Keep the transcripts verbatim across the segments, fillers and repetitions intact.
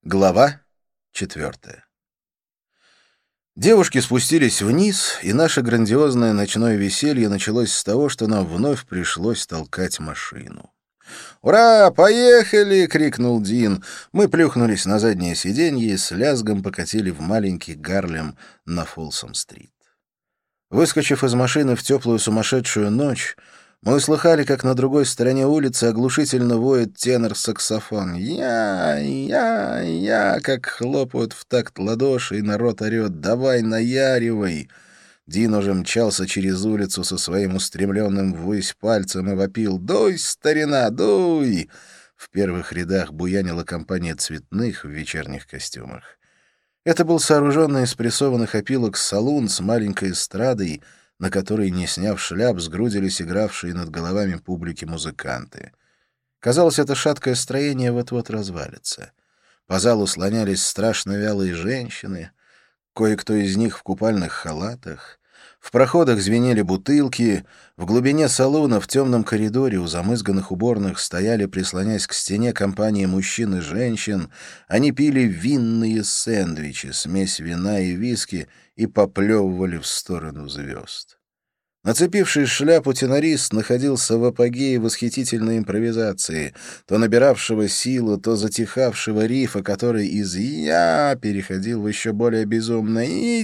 Глава четвертая. Девушки спустились вниз, и наше грандиозное ночное веселье началось с того, что нам вновь пришлось толкать машину. «Ура! Поехали!» — крикнул Дин. Мы плюхнулись на заднее сиденье и с лязгом покатили в маленький Гарлем на Фулсом-стрит. Выскочив из машины в теплую сумасшедшую ночь, мы услыхали, как на другой стороне улицы оглушительно воет тенор-саксофон. «Я, я, я!» — как хлопают в такт ладоши, и народ орет: «Давай, наяривай!» Дин уже мчался через улицу со своим устремленным ввысь пальцем и вопил: «Дуй, старина, дуй!» В первых рядах буянила компания цветных в вечерних костюмах. Это был сооруженный из прессованных опилок салун с маленькой эстрадой, на которой, не сняв шляп, сгрудились игравшие над головами публики музыканты. Казалось, это шаткое строение вот-вот развалится. По залу слонялись страшно вялые женщины, кое-кто из них в купальных халатах. В проходах звенели бутылки, в глубине салона в темном коридоре у замызганных уборных стояли, прислонясь к стене, компании мужчин и женщин. Они пили винные сэндвичи, смесь вина и виски, и поплевывали в сторону звезд. Нацепивший шляпу тенорист находился в апогее восхитительной импровизации, то набиравшего силу, то затихавшего рифа, который из «я» переходил в еще более безумное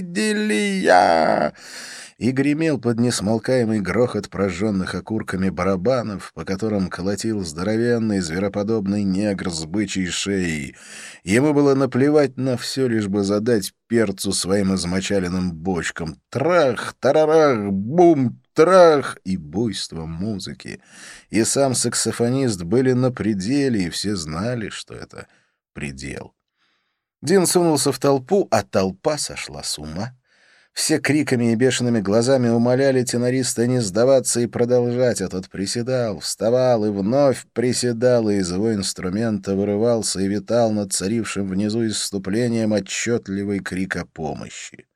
«идиллия», и гремел под несмолкаемый грохот прожженных окурками барабанов, по которым колотил здоровенный звероподобный негр с бычьей шеей. Ему было наплевать на все, лишь бы задать перцу своим измочаленным бочкам. Трах, тарарах, бум, трах и буйство музыки. И сам саксофонист были на пределе, и все знали, что это предел. Дин сунулся в толпу, а толпа сошла с ума. Все криками и бешеными глазами умоляли тенориста не сдаваться и продолжать, а тот приседал, вставал и вновь приседал, и из его инструмента вырывался и витал над царившим внизу исступлением отчетливый крик о помощи.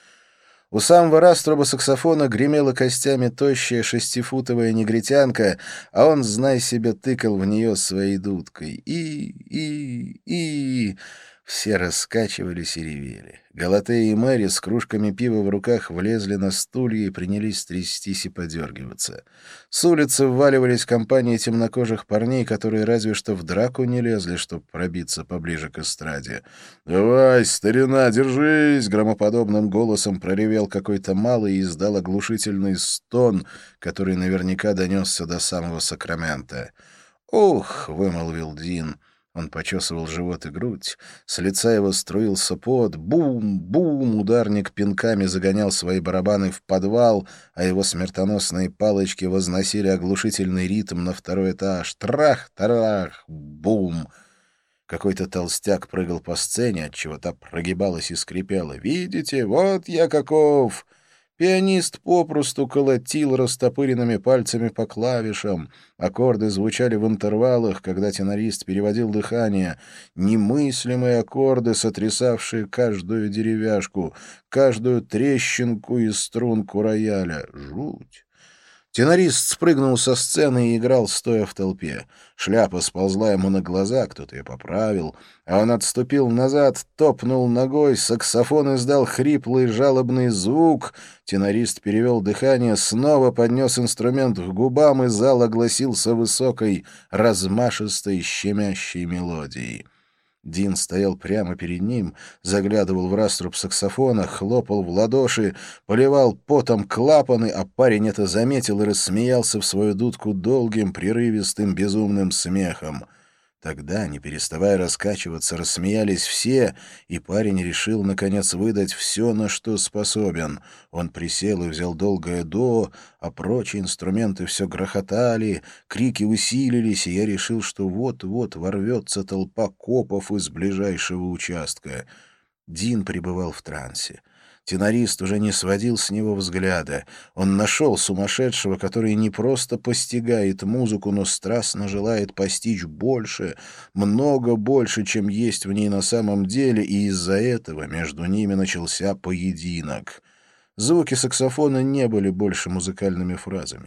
У самого раструба саксофона гремела костями тощая шестифутовая негритянка, а он, знай себе, тыкал в нее своей дудкой. И, и, и... Все раскачивались и ревели. Галатея и Мэри с кружками пива в руках влезли на стулья и принялись трястись и подергиваться. С улицы вваливались компании темнокожих парней, которые разве что в драку не лезли, чтобы пробиться поближе к эстраде. «Давай, старина, держись!» — громоподобным голосом проревел какой-то малый и издал оглушительный стон, который наверняка донесся до самого Сакрамента. «Ух!» — вымолвил Дин. Он почесывал живот и грудь, с лица его струился пот. Бум-бум! Ударник пинками загонял свои барабаны в подвал, а его смертоносные палочки возносили оглушительный ритм на второй этаж. Трах-тарах! Бум! Какой-то толстяк прыгал по сцене, отчего та прогибалась и скрипела. «Видите, вот я каков!» Пианист попросту колотил растопыренными пальцами по клавишам. Аккорды звучали в интервалах, когда тенорист переводил дыхание. Немыслимые аккорды, сотрясавшие каждую деревяшку, каждую трещинку и струнку рояля. Жуть! Тенорист спрыгнул со сцены и играл, стоя в толпе. Шляпа сползла ему на глаза, кто-то ее поправил, а он отступил назад, топнул ногой, саксофон издал хриплый жалобный звук. Тенорист перевел дыхание, снова поднес инструмент к губам, и зал огласился высокой, размашистой, щемящей мелодией. Дин стоял прямо перед ним, заглядывал в раструб саксофона, хлопал в ладоши, поливал потом клапаны, а парень это заметил и рассмеялся в свою дудку долгим, прерывистым, безумным смехом. Тогда, не переставая раскачиваться, рассмеялись все, и парень решил, наконец, выдать все, на что способен. Он присел и взял долгое «до», а прочие инструменты все грохотали, крики усилились, и я решил, что вот-вот ворвется толпа копов из ближайшего участка. Дин пребывал в трансе. Тенорист уже не сводил с него взгляда. Он нашел сумасшедшего, который не просто постигает музыку, но страстно желает постичь больше, много больше, чем есть в ней на самом деле, и из-за этого между ними начался поединок. Звуки саксофона не были больше музыкальными фразами.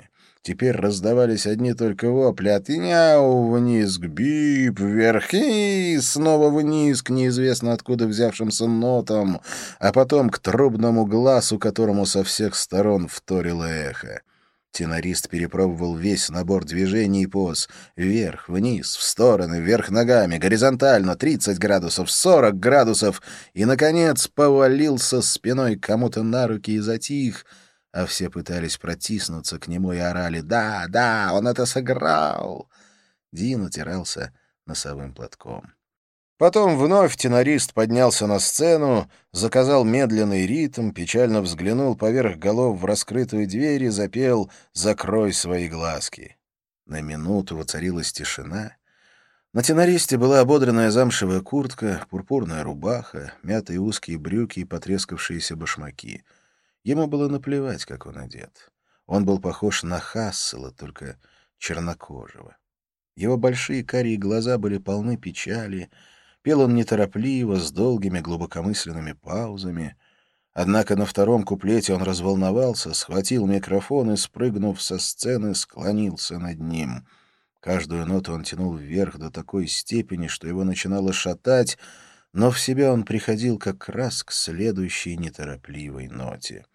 Теперь раздавались одни только вопли от «няу» вниз к «бип», вверх и снова вниз к неизвестно откуда взявшимся нотам, а потом к трубному глазу, которому со всех сторон вторило эхо. Тенорист перепробовал весь набор движений и поз. Вверх, вниз, в стороны, вверх ногами, горизонтально, тридцать градусов, сорок градусов, и, наконец, повалился спиной кому-то на руки и затих, а все пытались протиснуться к нему и орали «Да, да, он это сыграл!» Дин утирался носовым платком. Потом вновь тенорист поднялся на сцену, заказал медленный ритм, печально взглянул поверх голов в раскрытую дверь и запел «Закрой свои глазки». На минуту воцарилась тишина. На тенористе была ободранная замшевая куртка, пурпурная рубаха, мятые узкие брюки и потрескавшиеся башмаки. Ему было наплевать, как он одет. Он был похож на Хассела, только чернокожего. Его большие карие глаза были полны печали. Пел он неторопливо, с долгими глубокомысленными паузами. Однако на втором куплете он разволновался, схватил микрофон и, спрыгнув со сцены, склонился над ним. Каждую ноту он тянул вверх до такой степени, что его начинало шатать, но в себя он приходил как раз к следующей неторопливой ноте.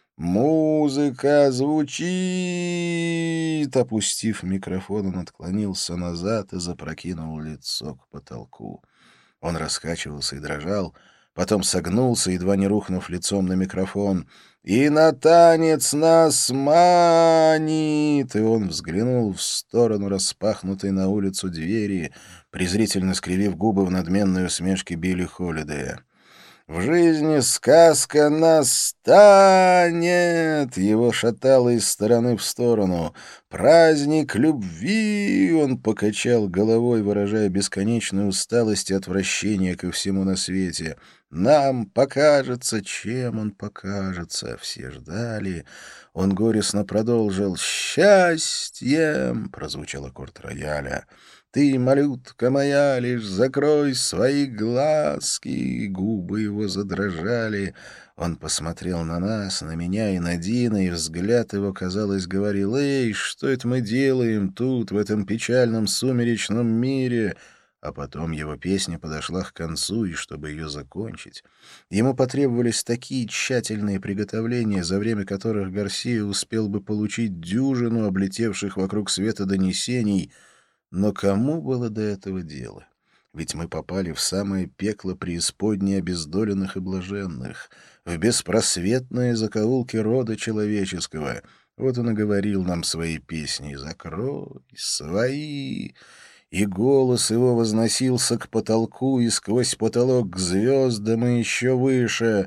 «Музыка звучит!» Опустив микрофон, он отклонился назад и запрокинул лицо к потолку. Он раскачивался и дрожал, потом согнулся, едва не рухнув лицом на микрофон. «И на танец нас манит!» И он взглянул в сторону распахнутой на улицу двери, презрительно скривив губы в надменной усмешке Билли Холлидея. «В жизни сказка настанет!» Его шатало из стороны в сторону. «Праздник любви!» Он покачал головой, выражая бесконечную усталость и отвращение ко всему на свете. «Нам покажется, чем он покажется!» Все ждали. Он горестно продолжил. «Счастьем!» — прозвучал аккорд рояля. «Ты, малютка моя, лишь закрой свои глазки!» Губы его задрожали. Он посмотрел на нас, на меня и на Дина, и взгляд его, казалось, говорил: «Эй, что это мы делаем тут, в этом печальном сумеречном мире?» А потом его песня подошла к концу, и чтобы ее закончить, ему потребовались такие тщательные приготовления, за время которых Гарсия успел бы получить дюжину облетевших вокруг света донесений. Но кому было до этого дело? Ведь мы попали в самое пекло преисподней обездоленных и блаженных, в беспросветные закоулки рода человеческого. Вот он и говорил нам свои песни: «Закрой свои». И голос его возносился к потолку и сквозь потолок к звездам и еще выше.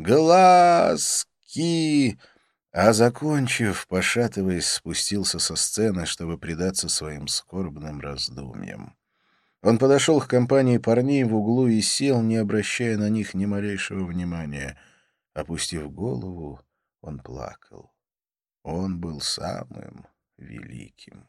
«Глазки!» А закончив, пошатываясь, спустился со сцены, чтобы предаться своим скорбным раздумьям. Он подошел к компании парней в углу и сел, не обращая на них ни малейшего внимания. Опустив голову, он плакал. Он был самым великим.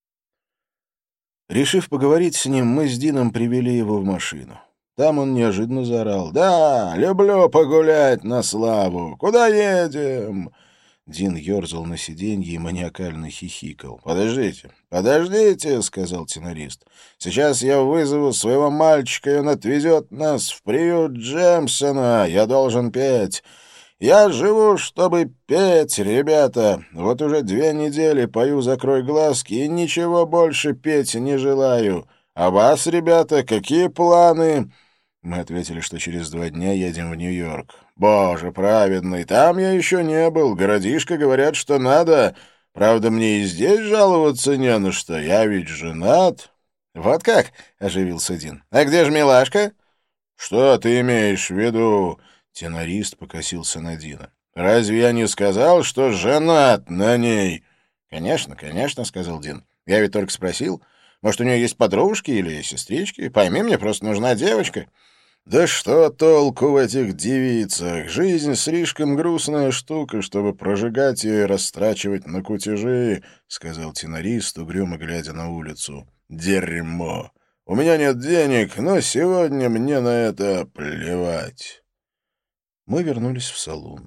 Решив поговорить с ним, мы с Дином привели его в машину. Там он неожиданно заорал: «Да, люблю погулять на славу! Куда едем?» Дин ерзал на сиденье и маниакально хихикал. «Подождите, подождите», — сказал тенорист. «Сейчас я вызову своего мальчика, и он отвезет нас в приют Джемсона. Я должен петь. Я живу, чтобы петь, ребята. Вот уже две недели пою «Закрой глазки» и ничего больше петь не желаю. А вас, ребята, какие планы?» Мы ответили, что через два дня едем в Нью-Йорк. «Боже праведный, там я еще не был. Городишко, говорят, что надо. Правда, мне и здесь жаловаться не на что. Я ведь женат». «Вот как?» — оживился Дин. «А где же милашка?» «Что ты имеешь в виду?» Тенорист покосился на Дина. «Разве я не сказал, что женат на ней?» «Конечно, конечно», — сказал Дин. «Я ведь только спросил. Может, у нее есть подружки или сестрички? Пойми, мне просто нужна девочка». «Да что толку в этих девицах? Жизнь слишком грустная штука, чтобы прожигать ее и растрачивать на кутежи», — сказал тенорист, угрюмо глядя на улицу. «Дерьмо! У меня нет денег, но сегодня мне на это плевать». Мы вернулись в салон.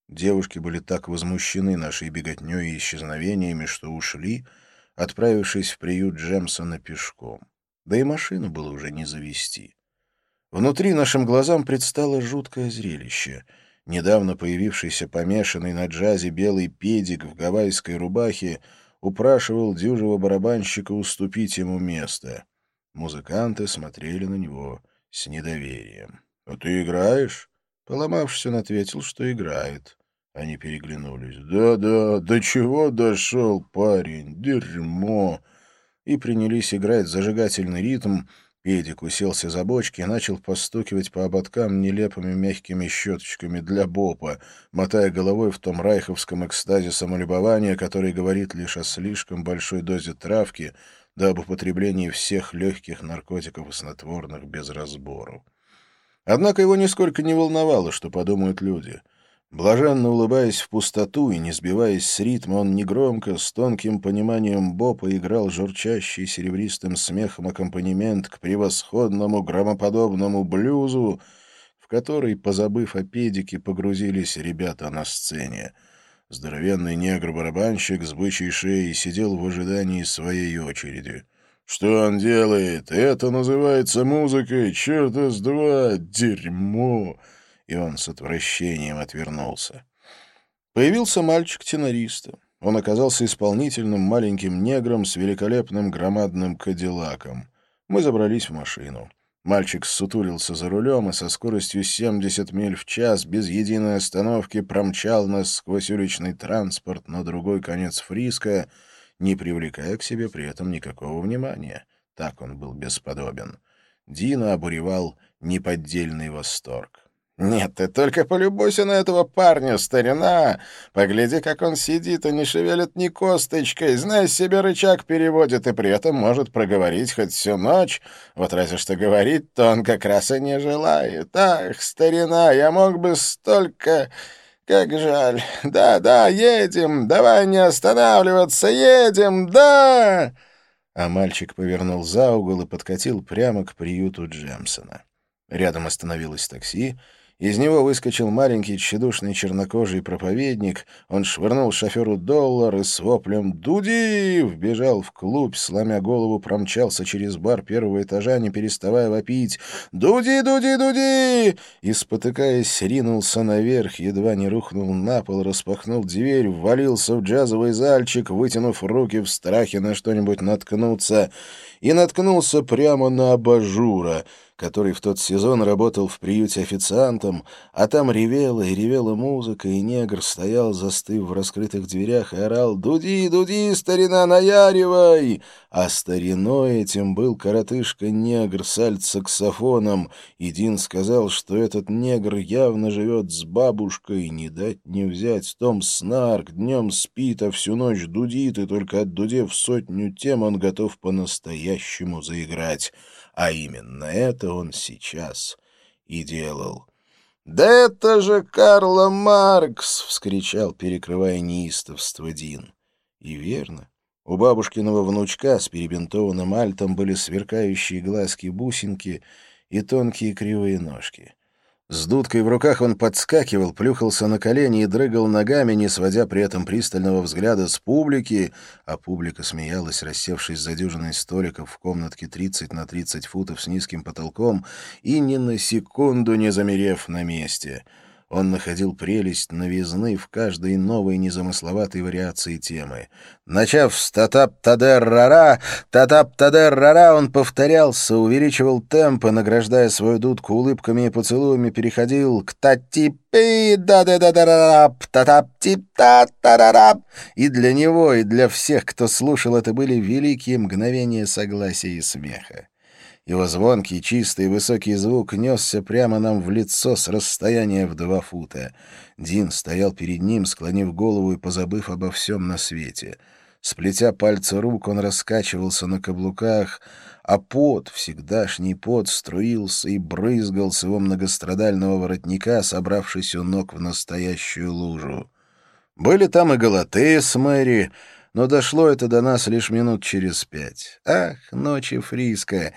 Девушки были так возмущены нашей беготней и исчезновениями, что ушли, отправившись в приют Джемсона пешком. Да и машину было уже не завести. Внутри нашим глазам предстало жуткое зрелище. Недавно появившийся помешанный на джазе белый педик в гавайской рубахе упрашивал дюжего барабанщика уступить ему место. Музыканты смотрели на него с недоверием. — А ты играешь? Поломавшись, он ответил, что играет. Они переглянулись. «Да-да, до чего дошел парень? Дерьмо!» И принялись играть зажигательный ритм. Педик уселся за бочки и начал постукивать по ободкам нелепыми мягкими щеточками для бопа, мотая головой в том райховском экстазе самолюбования, который говорит лишь о слишком большой дозе травки, да об употреблении всех легких наркотиков и снотворных без разбору. Однако его нисколько не волновало, что подумают люди. Блаженно улыбаясь в пустоту и не сбиваясь с ритма, он негромко, с тонким пониманием бопа играл журчащий серебристым смехом аккомпанемент к превосходному громоподобному блюзу, в который, позабыв о педике, погрузились ребята на сцене. Здоровенный негр-барабанщик с бычьей шеей сидел в ожидании своей очереди. «Что он делает? Это называется музыкой! Черта с два! Дерьмо!» И он с отвращением отвернулся. Появился мальчик-тенориста. Он оказался исполнительным маленьким негром с великолепным громадным кадиллаком. Мы забрались в машину. Мальчик ссутулился за рулем и со скоростью семьдесят миль в час без единой остановки промчал нас сквозь уличный транспорт на другой конец Фриска, не привлекая к себе при этом никакого внимания. Так он был бесподобен. Дина обуревал неподдельный восторг. «Нет, ты только полюбуйся на этого парня, старина! Погляди, как он сидит и не шевелит ни косточкой, знай себе, рычаг переводит, и при этом может проговорить хоть всю ночь. Вот разве что говорить-то он как раз и не желает. Ах, старина, я мог бы столько... Как жаль. Да-да, едем, давай не останавливаться, едем, да!» А мальчик повернул за угол и подкатил прямо к приюту Джемсона. Рядом остановилось такси. Из него выскочил маленький тщедушный чернокожий проповедник. Он швырнул шоферу доллар и с воплем «Дуди!» вбежал в клуб, сломя голову, промчался через бар первого этажа, не переставая вопить «Дуди, дуди, дуди!» и, спотыкаясь, ринулся наверх, едва не рухнул на пол, распахнул дверь, ввалился в джазовый зальчик, вытянув руки в страхе на что-нибудь наткнуться, и наткнулся прямо на абажура, который в тот сезон работал в приюте официантом, а там ревела и ревела музыка, и негр стоял, застыв в раскрытых дверях, и орал «Дуди, дуди, старина, наяривай!» А стариной этим был коротышка-негр с альт-саксофоном, и Дин сказал, что этот негр явно живет с бабушкой, не дать не взять. Том Снарк днем спит, а всю ночь дудит, и только отдудев сотню тем, он готов по-настоящему заиграть. А именно это он сейчас и делал. «Да это же Карла Маркс!» — вскричал, перекрывая неистовство Дин. И верно. У бабушкиного внучка с перебинтованным альтом были сверкающие глазки-бусинки и тонкие кривые ножки. С дудкой в руках он подскакивал, плюхался на колени и дрыгал ногами, не сводя при этом пристального взгляда с публики, а публика смеялась, рассевшись за дюжиной столиков в комнатке тридцать на тридцать футов с низким потолком и ни на секунду не замерев на месте. Он находил прелесть новизны в каждой новой незамысловатой вариации темы. Начав с «татап-тадер-ра-ра», «татап-тадер-ра-ра», он повторялся, увеличивал темпы, награждая свою дудку улыбками и поцелуями, переходил к «та-ти-пи», «да-да-да-да-рап», «та-тап-ти-та-та-ра-рап». И для него, и для всех, кто слушал, это были великие мгновения согласия и смеха. Его звонкий, чистый, высокий звук несся прямо нам в лицо с расстояния в два фута. Дин стоял перед ним, склонив голову и позабыв обо всем на свете. Сплетя пальцы рук, он раскачивался на каблуках, а пот, всегдашний пот, струился и брызгал с его многострадального воротника, собравшись у ног в настоящую лужу. Были там и Галатея с Мэри, но дошло это до нас лишь минут через пять. Ах, ночи Фриска!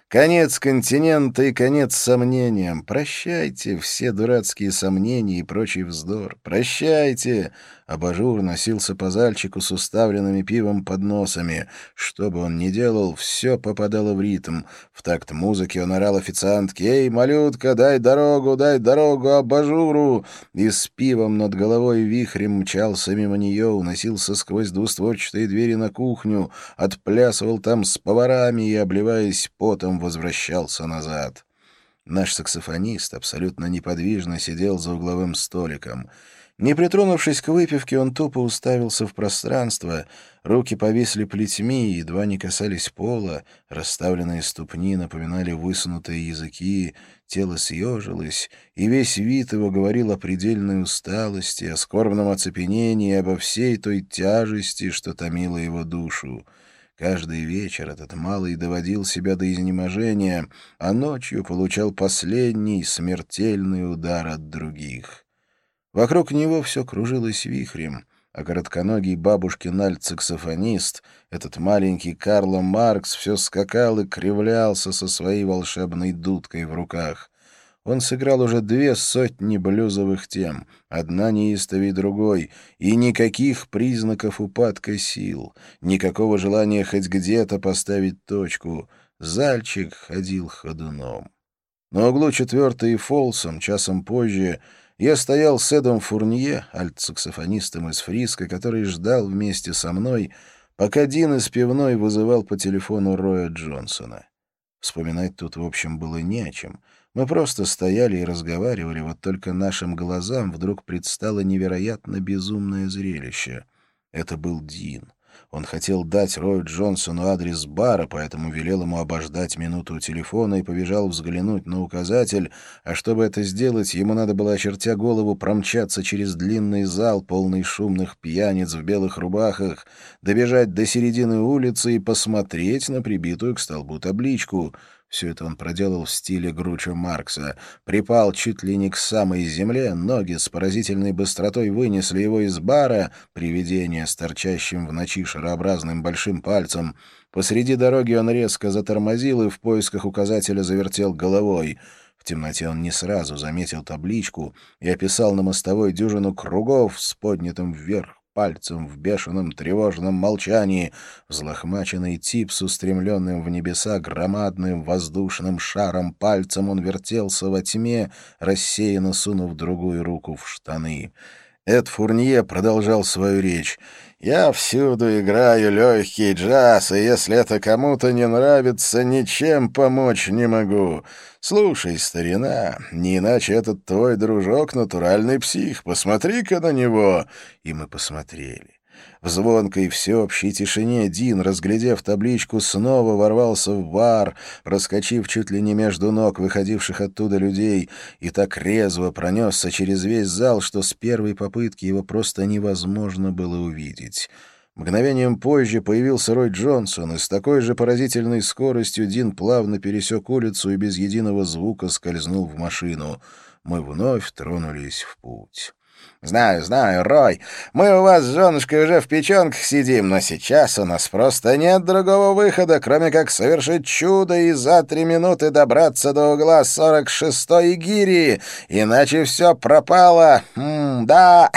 Конец континента и конец сомнениям. Прощайте все дурацкие сомнения и прочий вздор. Прощайте!» Абажур носился по зальчику с уставленными пивом подносами. Что бы он ни делал, все попадало в ритм. В такт музыки он орал официантке: «Эй, малютка, дай дорогу, дай дорогу Абажуру!» И с пивом над головой вихрем мчался мимо нее, уносился сквозь двустворчатые двери на кухню, отплясывал там с поварами и, обливаясь потом, возвращался назад. Наш саксофонист абсолютно неподвижно сидел за угловым столиком. Не притронувшись к выпивке, он тупо уставился в пространство, руки повисли плетьми, едва не касались пола, расставленные ступни напоминали высунутые языки, тело съежилось, и весь вид его говорил о предельной усталости, о скорбном оцепенении, обо всей той тяжести, что томила его душу. Каждый вечер этот малый доводил себя до изнеможения, а ночью получал последний смертельный удар от других. Вокруг него все кружилось вихрем, а коротконогий бабушкин альт-саксофонист, этот маленький Карло Маркс, все скакал и кривлялся со своей волшебной дудкой в руках. Он сыграл уже две сотни блюзовых тем, одна неистовей другой, и никаких признаков упадка сил, никакого желания хоть где-то поставить точку. Зальчик ходил ходуном. На углу четвертой и Фолсом, часом позже, я стоял с Эдом Фурнье, альт-саксофонистом из Фриска, который ждал вместе со мной, пока Дин из пивной вызывал по телефону Роя Джонсона. Вспоминать тут, в общем, было не о чем. Мы просто стояли и разговаривали, вот только нашим глазам вдруг предстало невероятно безумное зрелище. Это был Дин. Он хотел дать Рою Джонсону адрес бара, поэтому велел ему обождать минуту у телефона и побежал взглянуть на указатель, а чтобы это сделать, ему надо было, очертя голову, промчаться через длинный зал, полный шумных пьяниц в белых рубахах, добежать до середины улицы и посмотреть на прибитую к столбу табличку. Все это он проделал в стиле Гручо Маркса. Припал чуть ли не к самой земле, ноги с поразительной быстротой вынесли его из бара, привидение с торчащим в ночи шарообразным большим пальцем. Посреди дороги он резко затормозил и в поисках указателя завертел головой. В темноте он не сразу заметил табличку и описал на мостовой дюжину кругов с поднятым вверх пальцем в бешеном тревожном молчании. Взлохмаченный тип с устремленным в небеса громадным воздушным шаром пальцем он вертелся во тьме, рассеянно сунув другую руку в штаны. Эд Фурнье продолжал свою речь. «Я всюду играю легкий джаз, и если это кому-то не нравится, ничем помочь не могу. Слушай, старина, не иначе этот твой дружок — натуральный псих. Посмотри-ка на него!» И мы посмотрели. В звонкой всеобщей тишине Дин, разглядев табличку, снова ворвался в бар, проскочив чуть ли не между ног выходивших оттуда людей, и так резво пронесся через весь зал, что с первой попытки его просто невозможно было увидеть. Мгновением позже появился Рой Джонсон, и с такой же поразительной скоростью Дин плавно пересек улицу и без единого звука скользнул в машину. Мы вновь тронулись в путь. «Знаю, знаю, Рой, мы у вас с женушкой уже в печенках сидим, но сейчас у нас просто нет другого выхода, кроме как совершить чудо и за три минуты добраться до угла сорок шестой гири, иначе все пропало. М да,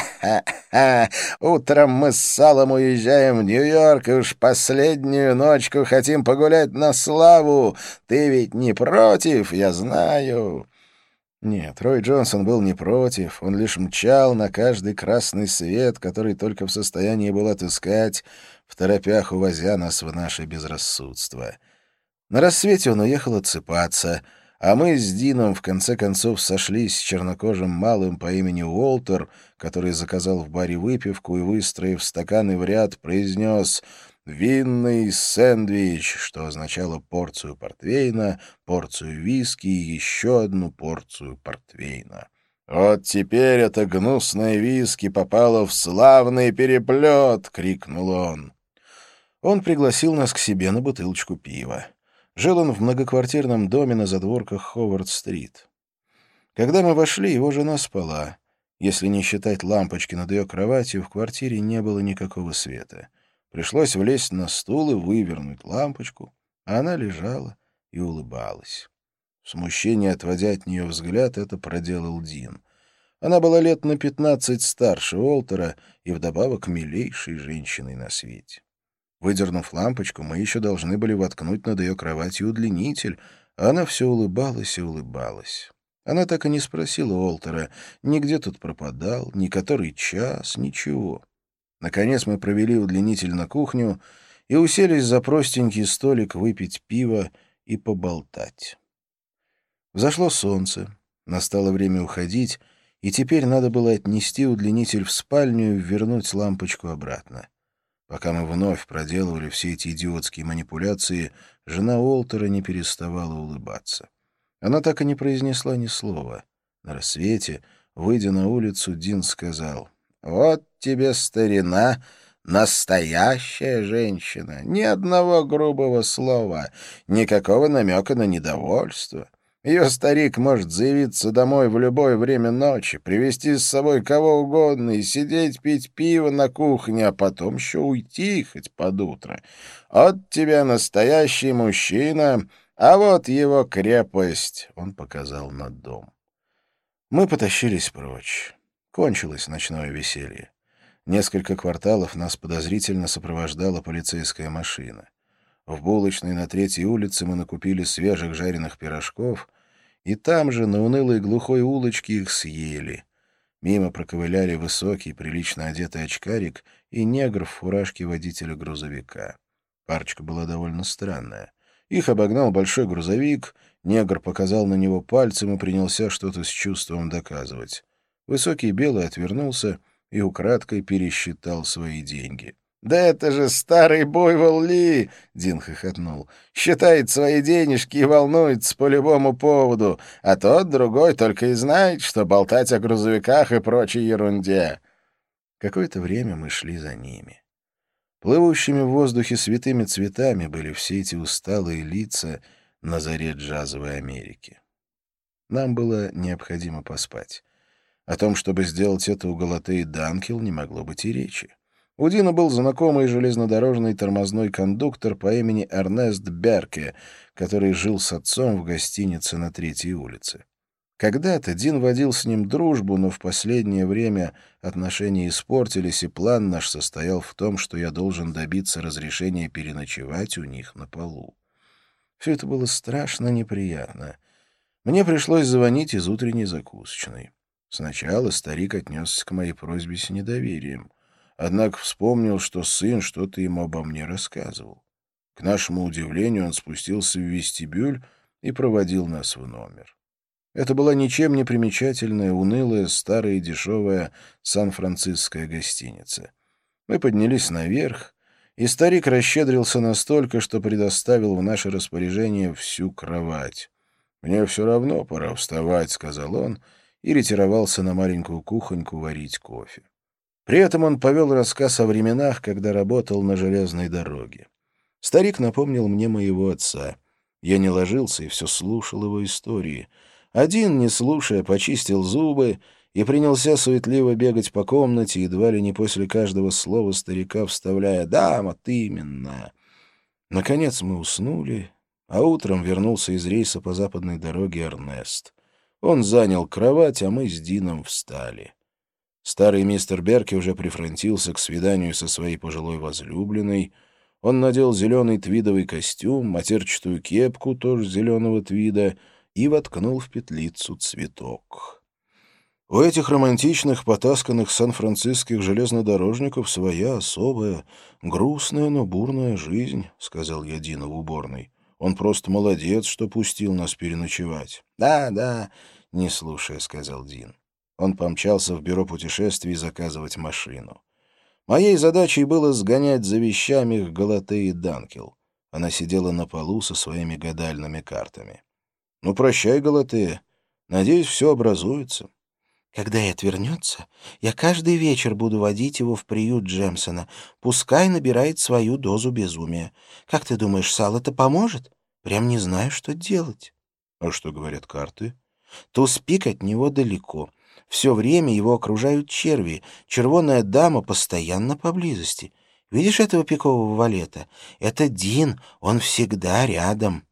утром мы с Салом уезжаем в Нью-Йорк и уж последнюю ночку хотим погулять на славу. Ты ведь не против, я знаю». Нет, Рой Джонсон был не против, он лишь мчал на каждый красный свет, который только в состоянии был отыскать, второпях увозя нас в наше безрассудство. На рассвете он уехал отсыпаться, а мы с Дином в конце концов сошлись с чернокожим малым по имени Уолтер, который заказал в баре выпивку и, выстроив стаканы в ряд, произнес «винный сэндвич», что означало порцию портвейна, порцию виски и еще одну порцию портвейна. «Вот теперь это гнусное виски попало в славный переплет!» — крикнул он. Он пригласил нас к себе на бутылочку пива. Жил он в многоквартирном доме на задворках Ховард-стрит. Когда мы вошли, его жена спала. Если не считать лампочки над ее кроватью, в квартире не было никакого света. Пришлось влезть на стул и вывернуть лампочку, а она лежала и улыбалась. В смущении, отводя от нее взгляд, это проделал Дин. Она была лет на пятнадцать старше Уолтера и вдобавок милейшей женщиной на свете. Выдернув лампочку, мы еще должны были воткнуть над ее кроватью удлинитель, а она все улыбалась и улыбалась. Она так и не спросила Уолтера, ни где тут пропадал, ни который час, ничего. Наконец мы провели удлинитель на кухню и уселись за простенький столик выпить пиво и поболтать. Взошло солнце, настало время уходить, и теперь надо было отнести удлинитель в спальню и вернуть лампочку обратно. Пока мы вновь проделывали все эти идиотские манипуляции, жена Уолтера не переставала улыбаться. Она так и не произнесла ни слова. На рассвете, выйдя на улицу, Дин сказал: «Вот тебе, старина, настоящая женщина. Ни одного грубого слова, никакого намека на недовольство. Ее старик может заявиться домой в любое время ночи, привезти с собой кого угодно и сидеть пить пиво на кухне, а потом еще уйти хоть под утро. От тебя настоящий мужчина, а вот его крепость», — он показал на дом. Мы потащились прочь. Кончилось ночное веселье. Несколько кварталов нас подозрительно сопровождала полицейская машина. В булочной на Третьей улице мы накупили свежих жареных пирожков, и там же, на унылой глухой улочке, их съели. Мимо проковыляли высокий, прилично одетый очкарик и негр в фуражке водителя грузовика. Парочка была довольно странная. Их обогнал большой грузовик, негр показал на него пальцем и принялся что-то с чувством доказывать. Высокий белый отвернулся и украдкой пересчитал свои деньги. «Да это же старый буйвол Ли!» — Дин хохотнул. «Считает свои денежки и волнуется по любому поводу, а тот другой только и знает, что болтать о грузовиках и прочей ерунде». Какое-то время мы шли за ними. Плывущими в воздухе святыми цветами были все эти усталые лица на заре джазовой Америки. Нам было необходимо поспать. О том, чтобы сделать это у Галатеи Данкел, не могло быть и речи. У Дина был знакомый железнодорожный тормозной кондуктор по имени Эрнест Берке, который жил с отцом в гостинице на Третьей улице. Когда-то Дин водил с ним дружбу, но в последнее время отношения испортились, и план наш состоял в том, что я должен добиться разрешения переночевать у них на полу. Все это было страшно неприятно. Мне пришлось звонить из утренней закусочной. Сначала старик отнесся к моей просьбе с недоверием. Однако вспомнил, что сын что-то ему обо мне рассказывал. К нашему удивлению, он спустился в вестибюль и проводил нас в номер. Это была ничем не примечательная, унылая, старая и дешевая сан-франциская гостиница. Мы поднялись наверх, и старик расщедрился настолько, что предоставил в наше распоряжение всю кровать. «Мне все равно пора вставать», — сказал он, и ретировался на маленькую кухоньку варить кофе. При этом он повел рассказ о временах, когда работал на железной дороге. Старик напомнил мне моего отца. Я не ложился и все слушал его истории. Один, не слушая, почистил зубы и принялся суетливо бегать по комнате, едва ли не после каждого слова старика вставляя «да, вот именно». Наконец мы уснули, а утром вернулся из рейса по западной дороге Эрнест. Он занял кровать, а мы с Дином встали. Старый мистер Берки уже прифронтился к свиданию со своей пожилой возлюбленной. Он надел зеленый твидовый костюм, матерчатую кепку, тоже зеленого твида, и воткнул в петлицу цветок. У этих романтичных, потасканных сан-франциских железнодорожников своя особая, грустная, но бурная жизнь, — сказал я Дину в уборной. Он просто молодец, что пустил нас переночевать. — Да, да, — не слушая, — сказал Дин. Он помчался в бюро путешествий заказывать машину. Моей задачей было сгонять за вещами к Галатее Данкел. Она сидела на полу со своими гадальными картами. — Ну, прощай, Галатея. Надеюсь, все образуется. — Когда Эд вернется, я каждый вечер буду водить его в приют Джемсона. Пускай набирает свою дозу безумия. Как ты думаешь, Сал, это поможет? Прям не знаю, что делать. — А что говорят карты? — Туз-пик от него далеко. Все время его окружают черви. Червоная дама постоянно поблизости. Видишь этого пикового валета? Это Дин, он всегда рядом.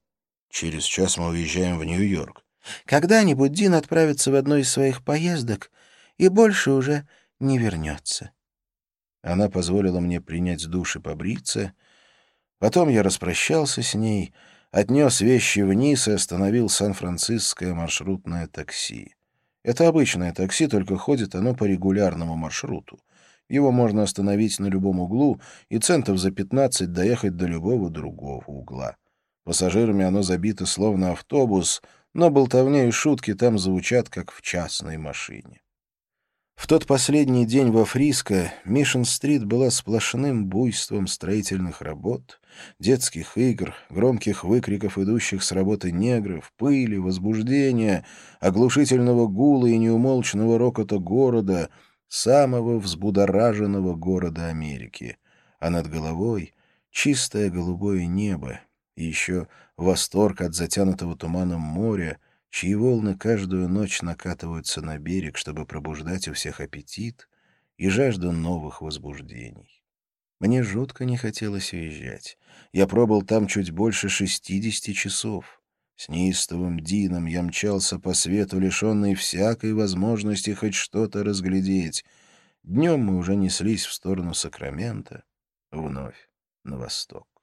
Через час мы уезжаем в Нью-Йорк. Когда-нибудь Дин отправится в одну из своих поездок и больше уже не вернется. Она позволила мне принять душ и побриться. Потом я распрощался с ней, отнес вещи вниз и остановил сан-франциское маршрутное такси. Это обычное такси, только ходит оно по регулярному маршруту. Его можно остановить на любом углу и центов за пятнадцать доехать до любого другого угла. Пассажирами оно забито словно автобус, но болтовня и шутки там звучат, как в частной машине. В тот последний день во Фриско Мишен-стрит была сплошным буйством строительных работ, детских игр, громких выкриков идущих с работы негров, пыли, возбуждения, оглушительного гула и неумолчного рокота города, самого взбудораженного города Америки. А над головой чистое голубое небо и еще восторг от затянутого туманом моря, чьи волны каждую ночь накатываются на берег, чтобы пробуждать у всех аппетит и жажду новых возбуждений. Мне жутко не хотелось уезжать. Я пробыл там чуть больше шестидесяти часов. С неистовым Дином я мчался по свету, лишенный всякой возможности хоть что-то разглядеть. Днем мы уже неслись в сторону Сакрамента, вновь на восток.